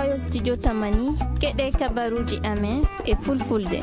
ɗo studio Tamani keɗe kabaruji amen e fulfulde.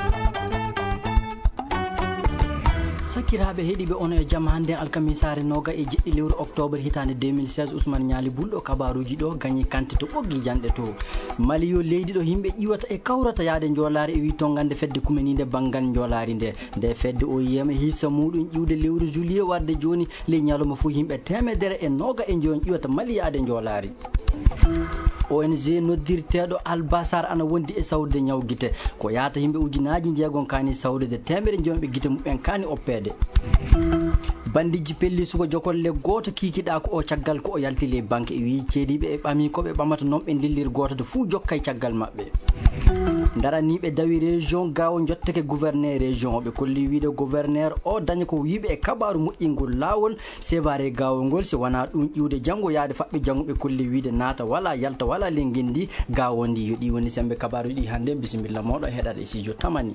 sakiraɓe heeɗiɓe ono e jamma hannde alkamisare noga e jeɗɗi lewru octobre hitande 2016 ousmane ñaali bulɗo kabaruji ɗo gagni kante to ɓoggi janɗe to mali yo leydi ɗo yimɓe ƴiwata e kawrata yaade joolari e wi tongande fedde kumenide banggal joolari nde fedde o yiyama hissa muɗum ƴiwde lewru juillet warde joni ley ñalawma fo yimɓe temedere e noga e joni ƴiwata mali yaade joolari. ONG noddirteɗo albasar ana wondi e sawde ñawguite ko yaata yimɓe ujunaji jeegom kani sawde temere jomɓe guite muɓen kani oppede. bandiji pelli suko jokolle goto kikiɗa ko o caggal ko o yalti le banque e wi ceediɓe e ɓami koɓe ɓamata noon ɓe dillir goto fuu jokkay caggal mabɓe. daraniɓe dawi région gawo jottake gouverneur région o ɓe kolli wiide gouverneur o daña ko wiɓe e kabaru moƴƴingol lawol sévare gawol ngol si wona ɗum ƴiwde janggo yaade faɓɓe janggo ɓe kolli wiide naata wala yalta wala le guendi gawo ndi yo ɗi woni sembe kabaruji ɗi hannde bisimilla moɗo heɗade e studio Tamani.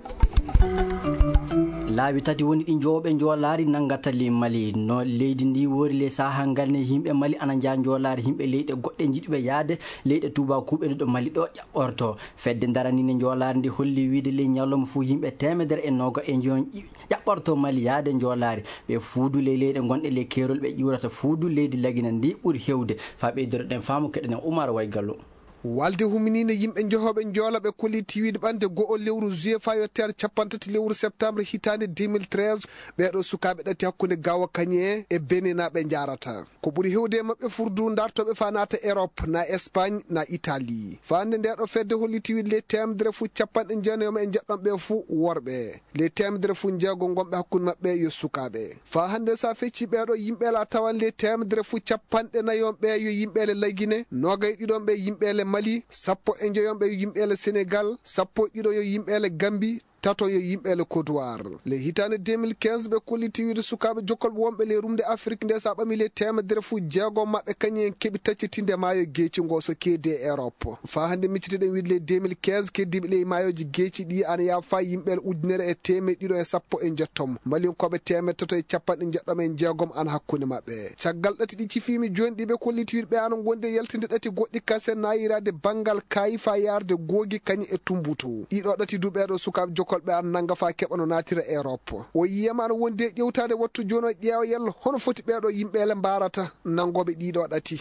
laawi tati woni ɗi jooɓe joolari nangata le mali no leydi ndi wori le saha ngal ne yimɓe mali ana jaa joolari yimɓe leyɗe goɗɗe jiɗiɓe yaade leyɗe tubakuɓe ɗo mali ɗo ƴaɓɓorto fedde daranine joolari ndi holli wiide le ñalawma fo yimɓe temedere e noga e jon ƴaɓɓorto mali yaade joolari ɓe fuudu le leyɗe gonɗe le kerol ɓe ƴiwrata fuudu leydi lagina ndi ɓuuri hewde fa ɓeydoroɗen faamu keɗenen Oumar Way Gallo. walde huminine yimɓe jehoɓe joola ɓe kolli tiwiide ɓande go'o lewru juillet fa yettere capantati lewru septembre hitande 2013 ɓeɗo sukaɓe ɗati hakkude gawa kañe e beninaɓe jarata ko ɓuuri hewde mabɓe furdu dartoɓe fa nata Europe na Espagne na Italie fa hande ndeɗo fedde holli tiwiide le temedere fu capanɗe jeenayoma e jeɗɗonɓe fu worɓe le temedere fu jeego gonɓe hakkude mabɓe yo sukaɓe fa hande sa fecci ɓeɗo yimɓele a tawan le temedere fu capanɗe nayonɓe yo yimɓele laygine nogay ɗiɗon ɓe yimɓele Mali sappo e joyonɓe yo yimɓele Sénégal sappo ɗiɗo yo yimɓele Gambie tato yo yimɓele Côte d'Ivoire le hitande 2015 ɓe kolli tiwiide sukaɓe jokkolɓe wonɓe le rumde Afrique nde sa ɓami le temedere fu jeegom mabɓe kañum en keeɓi taccitinde maayo geeci ngo so keedi e Europe fa hande micciteɗen wiide le 2015 keddiɓe le maayoji geeci ɗi ana yaa fa yimɓele ujunere e temed ɗiɗo e sappo e jettom malinkoɓe temed tato e capanɗe jeɗɗom en jeegom ana hakkude mabɓe caggal ɗati ɗi cifimi joni ɗiɓe kolli tiwiide ɓe ana gonde yaltinde ɗati goɗɗi kase nayirade banggal kayi fa yarde googi kañum e Tumbutu ɗiɗo ɗati duɓeɗo sukaɓe jokkolɓe an nanga fa keɓa no natira Europe o yiyama ana wondi e ƴewtade wattu joni o ƴeewa yalla hono foti ɓeɗo yimɓele mbarata nangoɓe ɗiɗo ɗati.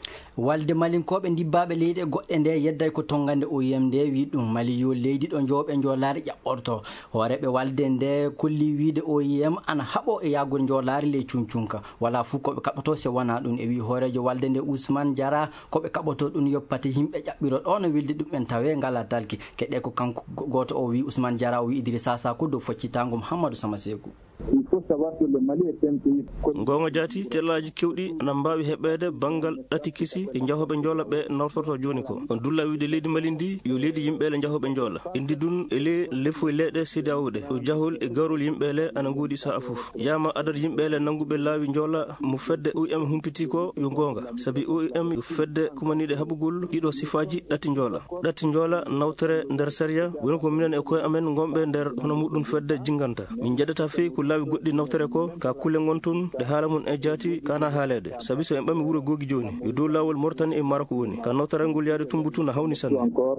walde malinkoɓe dibbaɓe leydi e goɗɗe nde yedday ko tongande OIM nde wi ɗum mali yo leydi ɗo jooɓe joolari ƴaɓɓorto hooreɓe walde nde kolli wiide OIM ana haaɓo e yagude joolari le cuncunka wala fuu koɓe kaɓoto se wona ɗum e wi hoorejo walde nde Ousmane Diarra koɓe kaɓoto ɗum yoppati yimɓe ƴaɓɓiro ɗon wilde ɗumen tawe ngala dalki keɗe ko kanko goto o wi Ousmane Diarra o wi Idrissa Sako dow foccitago Mouhamadou Samasekou. il faut savoir que le Mali est un pays gonga jaati tellaji kewɗi ana mbawi heɓede banggal ɗati kisi e jahoɓe joola ɓe nawtorto joni ko on dulla wiide leydi Mali ndi yo leydi yimɓele jahoɓe joola indi dun ele lefo e leɗe CEDEAO ɗe o jahol e garol yimɓele ana guuɗi saha foof yama adad yimɓele nanguɓe laawi joola mo fedde OIM humpiti ko yo gonga saabi OIM yo fedde kumaniɗe haɓugol ɗiɗo sifaji ɗatti joola nawtere nder séria woni ko minen e koye amen gonɓe nder hono muɗum fedde jinganta min jeɗata fewi ko laawi goɗɗi nawtere ko ka kulle gonton ɗe haala mum e jaati kana haalede saabi so en ɓami wuuro googi joni yo dow lawol Mauritanie e Maroc woni ka nawtere ngol yaade Tumbutu na hawni sanne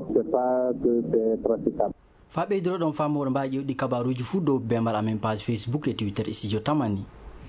fa ɓeydoro ɗon famoɗo mbawi ƴewɗi kabaruji fuu dow bemar amen page Facebook e Twitter e studio Tamani.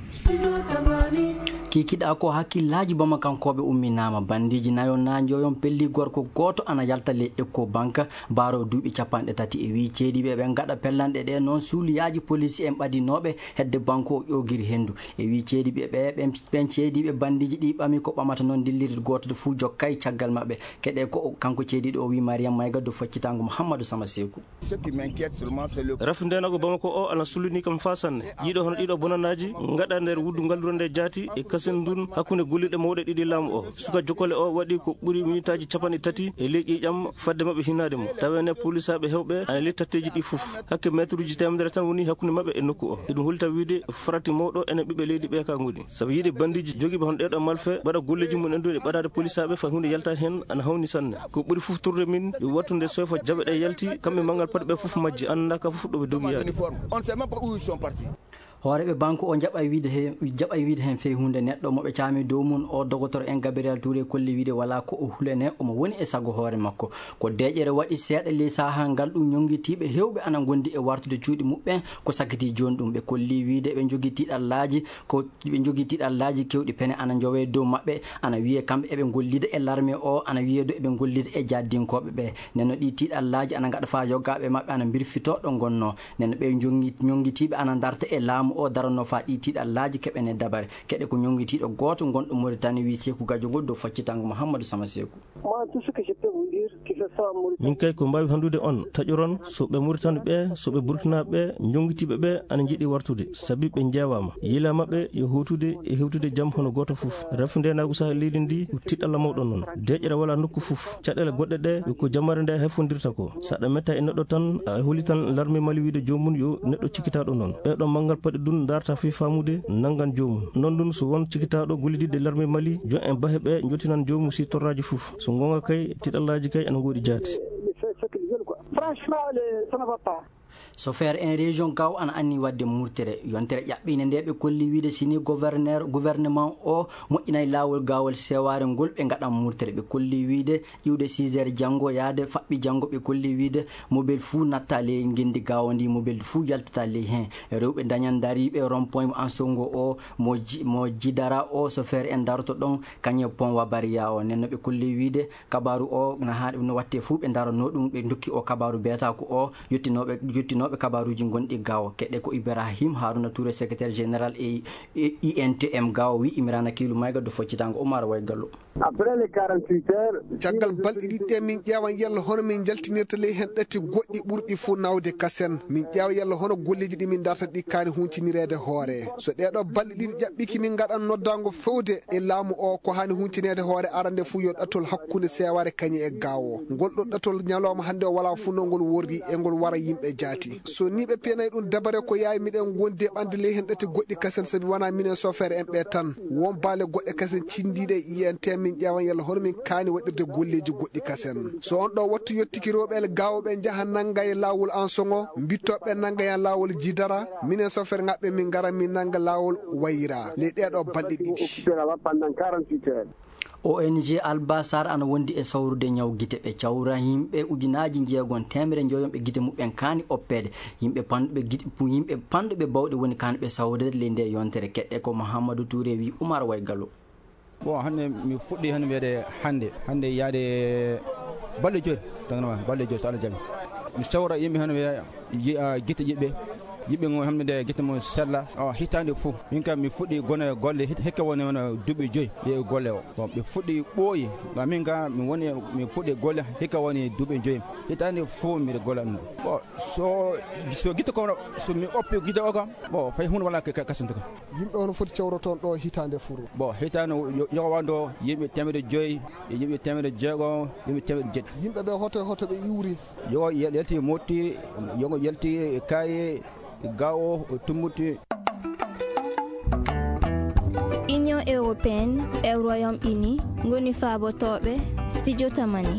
kikiɗa ko hakkillaji bamakankoɓe umminama bandiji nayon na joyon pelli gorko goto ana yalta le Eco Banque baro duuɓi capanɗe tati e wi ceediɓe ɓe gaɗa pellanɗe ɗe noon suuliyaji police en ɓadinoɓe hedde banque o ƴogiri hendu e wi ceediɓe ɓen ceediɓe bandiji ɗi ɓami ko ɓamata noon dillirde goto fuu jokkay caggal mabɓe keɗe ko kanko ceediɗo o wi Mariam Mayga do foccitago Mouhamadou Samasekou. rafindena ko Bamako o ana sulini kam fa sanne yiiɗo hono ɗiɗo bonanaji gaɗa nder wuddu ngalluro nde jaati e kasen dun hakkude golliɗe mawɗe ɗiɗi laamu o suka jokkole o waɗi ko ɓuuri minutaji capanɗe tati e ley ƴiƴam fadde mabɓe hinnade mo tawene polisaɓe hewɓe ana ley tatteji ɗi foof hakke métre uji temedere tan woni hakkude mabɓe e nokku o eɗum holita wiide farati mawɗo enen ɓiɓɓe leydi ɓe ka goni saabu yiide bandiji joguiɓe hono ɗeɗo malfe ɓaɗa golleji mum endude ɓaɗade polisaɓe fa hunde yaltade hen ana hawni sanne ko ɓuuri foof turde min yo wattude sofa jaɓe ɗe yalti kamɓe mangal paɗe ɓe foof majji annda ka foof ɗoɓe dogi yaade. horeɓe banque o jaɓay wiide hen fewi hunde neɗɗo moɓe caami dow mum o docteur en Gabriel Touré kolli wiide wala ko o hulene omo woni e saago hoore makko ko deƴere waɗi seeɗa ley saaha ngal ɗum ñonguitiɓe hewɓe ana gondi e wartude cuuɗi muɓɓen ko sakiti joni ɗum ɓe kolli wiide ɓe jogui tiɗallaji ko ɓe jogui tiɗallaji kewɗi pene ana jowe dow mabɓe ana wiye kamɓe eɓe gollida e l'armée o ana wiye do eɓe gollida e jaddinkoɓe ɓe nenno ɗi tiɗallaji ana gaɗa fa yoggaɓe mabɓe ana birfito ɗo gonno nenno ɓe ñonguitiɓe ana darta e laamu o daranno fa ɗi tiɗallaji keɓene dabare keɗe ko ñonguitiɗo goto gonɗo Mauritanie wi Sékou Gadiogo dow faccitango Mouhamadou Sama Sékou. min kay ko mbawi handude on taƴoron soɓe Mauritanie ɓe soɓe Burkinaɓe ɓe jonguitiɓe ɓe ana jiiɗi wartude saabi ɓe jeewama yiila mabɓe yo hutude e hewtude jaam hono goto foof refude saaha leydi ndi ko tiɗalla mawɗon noon deƴƴere wala nokku foof caɗele goɗɗe ɗe ko jamare nde heffodirta ko saɗa metta e neɗɗo tan a holi tan l'armée Mali wiide jomum yo neɗɗo cikkitaɗo noon ɓeɗon manggal paɗe dun darta fi famude nangan jomum non ɗum so won cikkitaɗo gollidide l'armée Mali jon en baahe ɓe jottinan jomum si torraji foof so gonga kay tiɗallaji kay ana goɗi jaati. chauffeur en région Gao ana anni wadde murtere yontere ƴaɓɓine nde ɓe kolli wiide sini gouvernement o moƴƴinay lawol gawol seware ngol ɓe gaɗan murtere ɓe kolli wiide iwde 6 heures janggo yaade faɓɓi janggo ɓe kolli wiide mobile fou natta ley guendi Gao ndi mobile fou yaltata ley hen rewɓe dañan dariɓe rond point en songo o mo jidara o chauffeur en daroto ɗon kañe pont Wabaria o nenno ɓe kolli wiide kabaru o no watte fou ɓe daranno ɗum ɓe dokki o kabaru beta ko o yettinoɓe kabaruji gonɗi Gao keɗe ko Ibrahim Harouna Touré secrétaire général e INTM Gao wi Imrana Kilou Mayga do foccitango Oumar Way Gallo. Après les 48 heures caggal balɗe ɗiɗɗe min ƴeewan yalla hono min jaltinirta ley hen ɗatti goɗɗi ɓurɗi fo nawde kasen min ƴeewa yalla hono golleji ɗi min darta ɗi kaani huncinirede hoore so ɗeɗo balɗe ɗiɗi ƴaɓɓiki min gaɗan noddago fewde e laamu o ko hani huncinede hoore arande fuu yo ɗatol hakkude seware kañe e Gao ngol ɗo ɗatol ñalawma hande o wala funno ngol worri e ngol wara yimɓe jaati so ni ɓe penayi ɗum dabare ko yawi miɗen gondi e ɓande ley hen ɗatti goɗɗi kasen saabi wona minen chauffeur en ɓe tan won baale goɗɗe kasen cindiɗe INTM min ƴeewan yalla hono min kaani waɗirde golleji goɗɗi kasen so on ɗo wattu yettiki rewɓe Gao ɓe jaaha nangga e lawol en songo bittoɓe nangga e lawol jidara minen chauffeur ŋaɓɓe min gara min nangga lawol wayira ley ɗeɗo balɗe ɗiɗi. ONG Albasar ana wondi e sawrude ñaw guite ɓe cawra yimɓe ujunaji jeegon temere joyonɓe guite muɓɓen kaani oppede yimɓe panɗuɓe bawɗe woni kaani ɓe sawrude ley nde yontere keɗɗe ko Mouhamadou Touré wi Oumar Way Gallo. Bon hande mi fuɗɗi hande wiyede hande yaade balɗe joyi tanma balɗe joyi to Allah jaaɓi mi sawra yimɓe hande wiya guite yiɓɓe ngo hamde guite mo sella hitande foof min kam mi fuɗɗi gona golle hikka woni wona duuɓi 5 e golle o bon ɓe fuɗɗi ɓooyi ga min ka mi fuɗɗi golle hikka woni duuɓi 5 hitande foof mbiɗa golla ɗum bon so guite ko so mi oppi guite o kam bon fay hunde wala kasante ko yimɓe hono foti cawro toon ɗo hitande furu bon hitande yowando yimɓe 500 yimɓe 600 yimɓe 700 yimɓe ɓe hoto ɓe iwri yo yalti motti yo yalti kaye Gao tummuti. Union européenne e Royaume-Uni ngoni faabotoɓe studio tamani.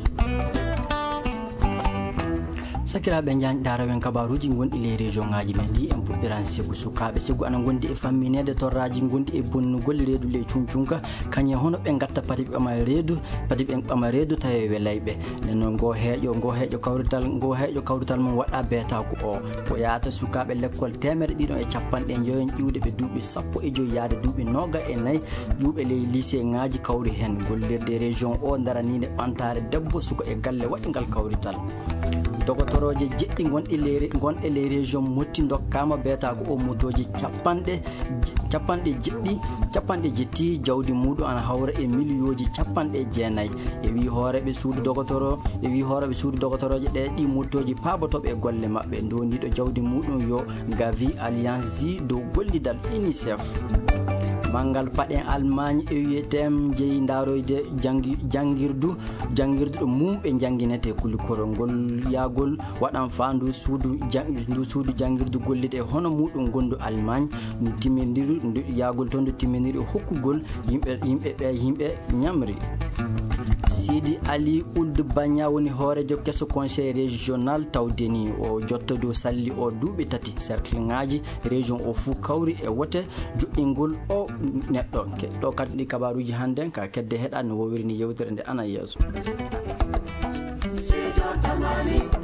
sakiraɓe jañɗarawen kabaruji gonɗi ley région ngaji men ɗi en puɗɗiran Sékou sukaɓe Sékou ana gondi e famminede torraji gondi e bonnugol reedu ley cuncunka kañe hono ɓe gatta pati ɓe ɓama reedu tawi welayɓe nden go heeƴo kawrital mum waɗa beetako o yahata sukaɓe l'école temere ɗiɗon e capanɗe joyon ƴiwde ɓe duuɓi 15 yaade duuɓi 24 ƴuuɓe ley lycée ngaji kawri hen gollirde région o daranide ɓantare debbo suka e galle waɗigal kawrital dogotoroje jeɗɗi gonɗe ley région motti dokkama beeta ko o motoji capanɗe jetti jawdi muɗum ana hawra e millioji 9 e wi hooreɓe suudu dogotoroje ɗe ɗi motoji paabotoɓe e golle mabɓe dondiɗo jawdi muɗum yo Gavi Alliance J dow gollidal UNICEF mangal paɗen Allemagne e wiyetem jeeyi daroyde jangirdu ɗo mumɓe janguinete kulikorol ngol yagol waɗan fa ndu suudu jangirdu gollide hono muɗum gondu Allemagne yagol toon ndu timminiri hokkugol yimɓe ñamri Sidi Ali Ould Bagna woni hoorejo kesso conseil régional tawdeni o jottodo salli o duuɓi tati sarkiŋaji région o fuu kawri e wote joɗɗingol o neɗɗo keɗɗo kadi ɗi kabaruji hannde ka kedde heɗa no wowiri ni yewtere nde ana yeeso.